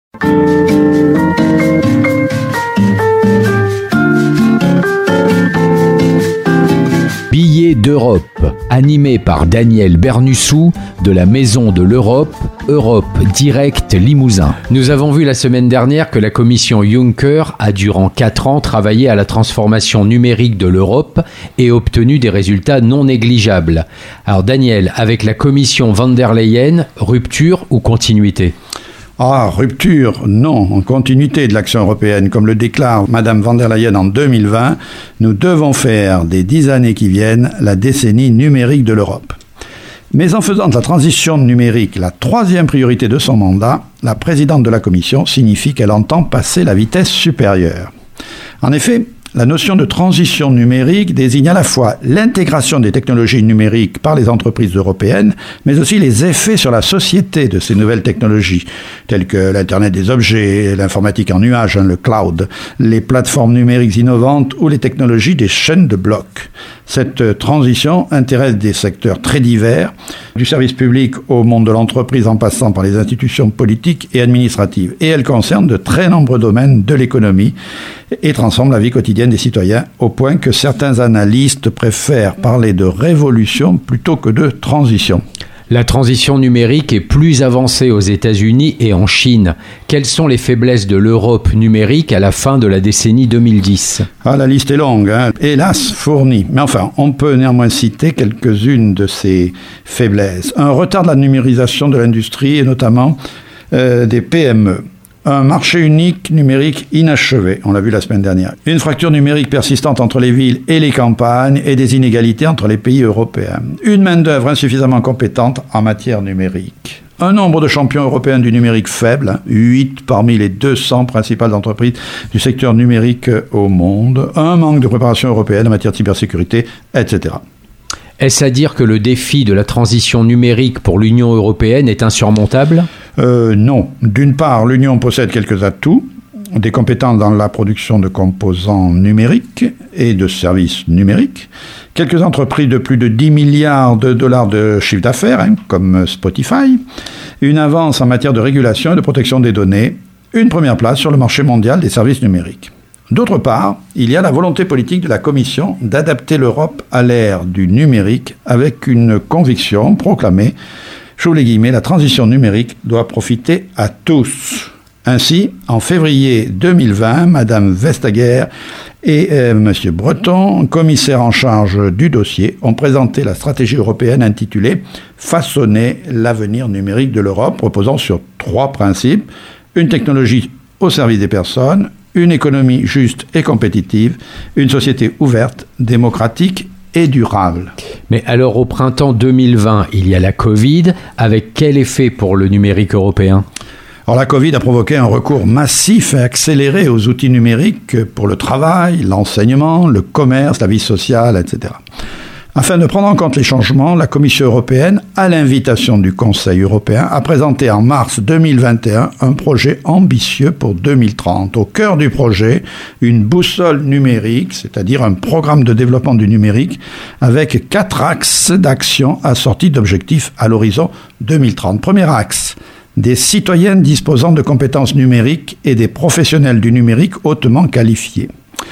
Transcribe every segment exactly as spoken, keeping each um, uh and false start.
Billets d'Europe, animé par Daniel Bernussou de la Maison de l'Europe, Europe Direct Limousin. Nous avons vu la semaine dernière que la commission Juncker a durant quatre ans travaillé à la transformation numérique de l'Europe et obtenu des résultats non négligeables. Alors Daniel, avec la commission von der Leyen, rupture ou continuité ? Ah, rupture, non, en continuité de l'action européenne. Comme le déclare Madame von der Leyen en deux mille vingt, nous devons faire des dix années qui viennent la décennie numérique de l'Europe. Mais en faisant de la transition numérique la troisième priorité de son mandat, la présidente de la Commission signifie qu'elle entend passer la vitesse supérieure. En effet, la notion de transition numérique désigne à la fois l'intégration des technologies numériques par les entreprises européennes, mais aussi les effets sur la société de ces nouvelles technologies, telles que l'Internet des objets, l'informatique en nuage, le cloud, les plateformes numériques innovantes ou les technologies des chaînes de blocs. Cette transition intéresse des secteurs très divers, du service public au monde de l'entreprise en passant par les institutions politiques et administratives. Et elle concerne de très nombreux domaines de l'économie et transforme la vie quotidienne des citoyens au point que certains analystes préfèrent parler de révolution plutôt que de transition. La transition numérique est plus avancée aux États-Unis et en Chine. Quelles sont les faiblesses de l'Europe numérique à la fin de la décennie deux mille dix ? Ah, la liste est longue, hein, hélas fournie. Mais enfin, on peut néanmoins citer quelques-unes de ces faiblesses. Un retard de la numérisation de l'industrie et notamment euh, des P M E. Un marché unique numérique inachevé, on l'a vu la semaine dernière. Une fracture numérique persistante entre les villes et les campagnes et des inégalités entre les pays européens. Une main-d'œuvre insuffisamment compétente en matière numérique. Un nombre de champions européens du numérique faible, huit parmi les deux cents principales entreprises du secteur numérique au monde. Un manque de préparation européenne en matière de cybersécurité, et cetera. Est-ce à dire que le défi de la transition numérique pour l'Union européenne est insurmontable ? Euh, non. D'une part, l'Union possède quelques atouts, des compétences dans la production de composants numériques et de services numériques, quelques entreprises de plus de dix milliards de dollars de chiffre d'affaires, hein, comme Spotify, une avance en matière de régulation et de protection des données, une première place sur le marché mondial des services numériques. D'autre part, il y a la volonté politique de la Commission d'adapter l'Europe à l'ère du numérique avec une conviction proclamée, j'ouvre les guillemets, la transition numérique doit profiter à tous. Ainsi, en février deux mille vingt, Madame Vestager et euh, Monsieur Breton, commissaires en charge du dossier, ont présenté la stratégie européenne intitulée « Façonner l'avenir numérique de l'Europe » reposant sur trois principes, une technologie au service des personnes, une économie juste et compétitive, une société ouverte, démocratique et durable. Mais alors au printemps deux mille vingt, il y a la Covid, avec quel effet pour le numérique européen ? Alors la Covid a provoqué un recours massif et accéléré aux outils numériques pour le travail, l'enseignement, le commerce, la vie sociale, et cetera. Afin de prendre en compte les changements, la Commission européenne, à l'invitation du Conseil européen, a présenté en mars deux mille vingt et un un projet ambitieux pour deux mille trente. Au cœur du projet, une boussole numérique, c'est-à-dire un programme de développement du numérique avec quatre axes d'action assortis d'objectifs à l'horizon deux mille trente. Premier axe, des citoyens disposant de compétences numériques et des professionnels du numérique hautement qualifiés.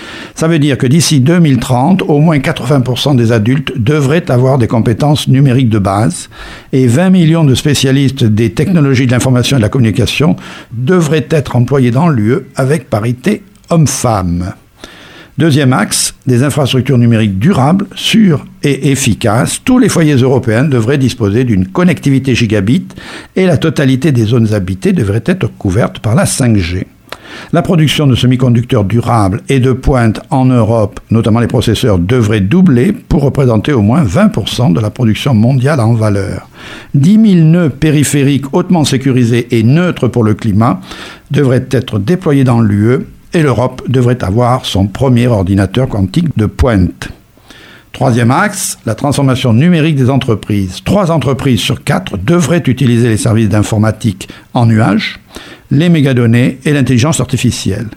Ça veut dire que d'ici deux mille trente, au moins quatre-vingts pour cent des adultes devraient avoir des compétences numériques de base et vingt millions de spécialistes des technologies de l'information et de la communication devraient être employés dans l'U E avec parité homme-femme. Deuxième axe, des infrastructures numériques durables, sûres et efficaces. Tous les foyers européens devraient disposer d'une connectivité gigabit et la totalité des zones habitées devrait être couverte par la cinq G. La production de semi-conducteurs durables et de pointe en Europe, notamment les processeurs, devrait doubler pour représenter au moins vingt pour cent de la production mondiale en valeur. dix mille nœuds périphériques hautement sécurisés et neutres pour le climat devraient être déployés dans l'U E et l'Europe devrait avoir son premier ordinateur quantique de pointe. Troisième axe, la transformation numérique des entreprises. Trois entreprises sur quatre devraient utiliser les services d'informatique en nuage, les mégadonnées et l'intelligence artificielle.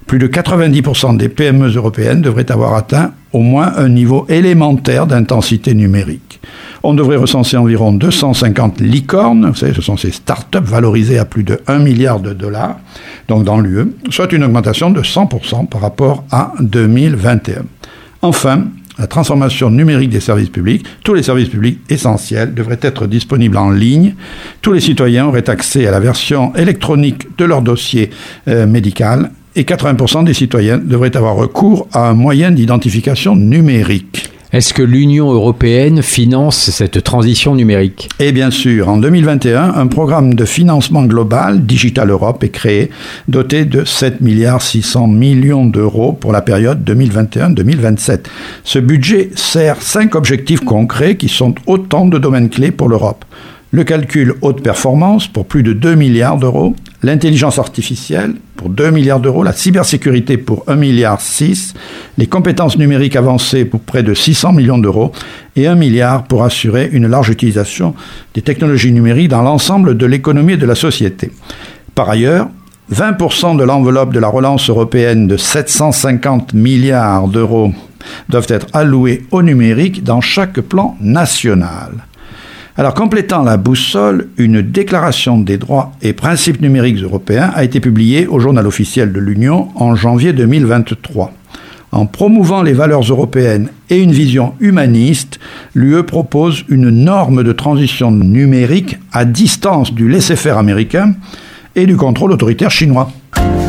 Plus de quatre-vingt-dix pour cent des P M E européennes devraient avoir atteint au moins un niveau élémentaire d'intensité numérique. On devrait recenser environ deux cent cinquante licornes, vous savez, ce sont ces start-up valorisées à plus de un milliard de dollars, donc dans l'U E, soit une augmentation de cent pour cent par rapport à deux mille vingt et un. Enfin, la transformation numérique des services publics, tous les services publics essentiels devraient être disponibles en ligne. Tous les citoyens auraient accès à la version électronique de leur dossier euh, médical et quatre-vingts pour cent des citoyens devraient avoir recours à un moyen d'identification numérique. Est-ce que l'Union européenne finance cette transition numérique ? Et bien sûr, en deux mille vingt et un, un programme de financement global, Digital Europe, est créé, doté de sept virgule six cents milliards d'euros pour la période deux mille vingt et un deux mille vingt-sept. Ce budget sert cinq objectifs concrets qui sont autant de domaines clés pour l'Europe. Le calcul haute performance pour plus de deux milliards d'euros, l'intelligence artificielle pour deux milliards d'euros, la cybersécurité pour un virgule six milliard, les compétences numériques avancées pour près de six cents millions d'euros et un milliard pour assurer une large utilisation des technologies numériques dans l'ensemble de l'économie et de la société. Par ailleurs, vingt pour cent de l'enveloppe de la relance européenne de sept cent cinquante milliards d'euros doivent être alloués au numérique dans chaque plan national. Alors, complétant la boussole, une déclaration des droits et principes numériques européens a été publiée au Journal officiel de l'Union en janvier deux mille vingt-trois. En promouvant les valeurs européennes et une vision humaniste, l'U E propose une norme de transition numérique à distance du laisser-faire américain et du contrôle autoritaire chinois.